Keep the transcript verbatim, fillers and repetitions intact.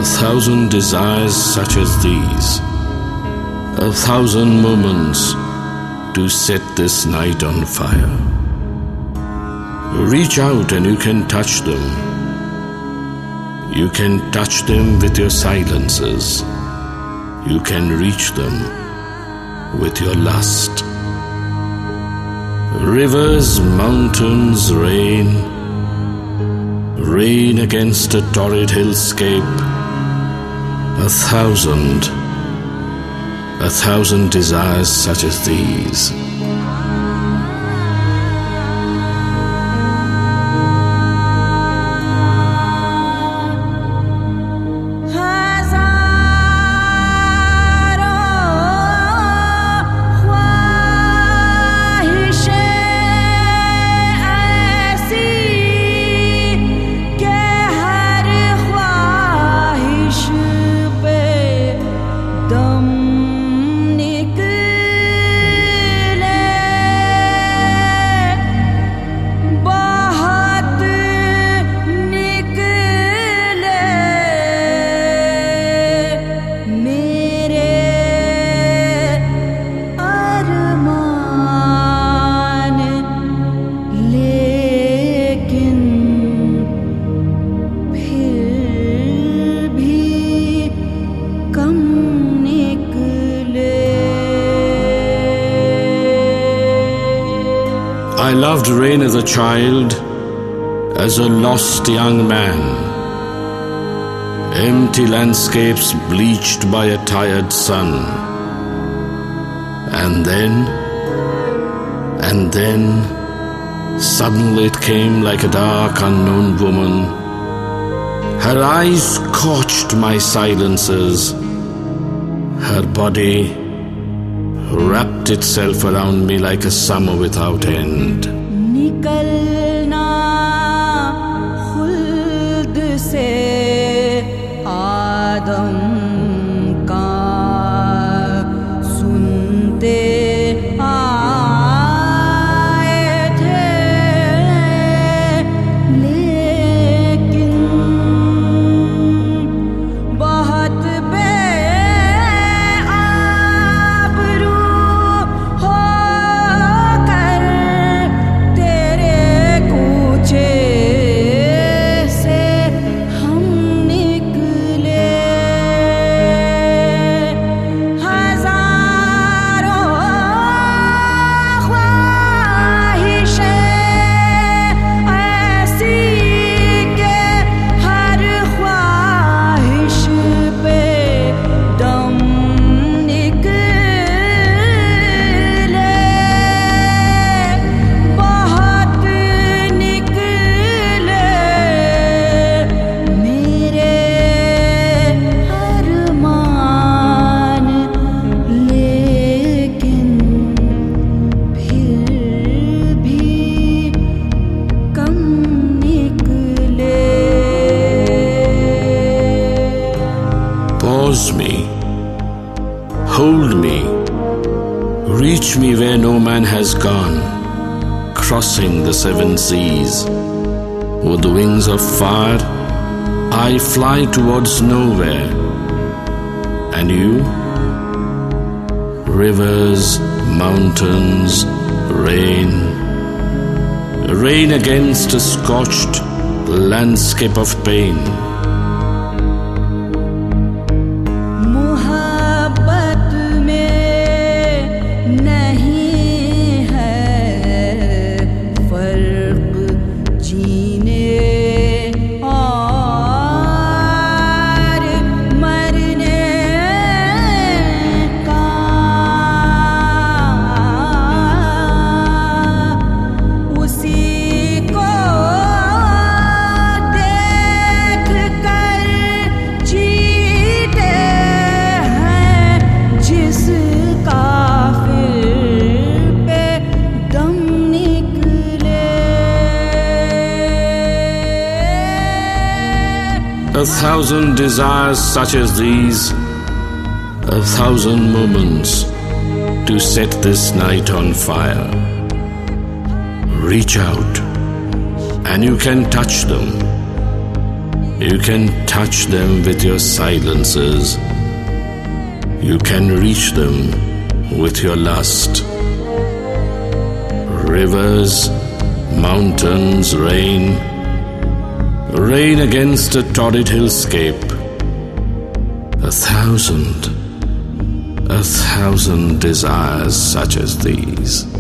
thousand desires such as these, a thousand moments to set this night on fire. Reach out and you can touch them. You can touch them with your silences. You can reach them with your lust. Rivers, mountains, rain, rain against a torrid hillscape. A thousand, a thousand desires such as these. I loved rain as a child, as a lost young man. Empty landscapes bleached by a tired sun. And then, and then, suddenly it came like a dark unknown woman. Her eyes scorched my silences. Her body wrapped itself around me like a summer without end. निकलना खुल्द से आदम का सुनते आए थे, लेकिन बहुत Pause me, hold me, reach me where no man has gone, crossing the seven seas. With the wings of fire, I fly towards nowhere. And you? Rivers, mountains, rain, rain against a scorched landscape of pain. A thousand desires such as these, a thousand moments to set this night on fire. Reach out and you can touch them. You can touch them with your silences. You can reach them with your lust. Rivers, mountains, rain, rain against a torrid hillscape. A thousand, a thousand desires such as these.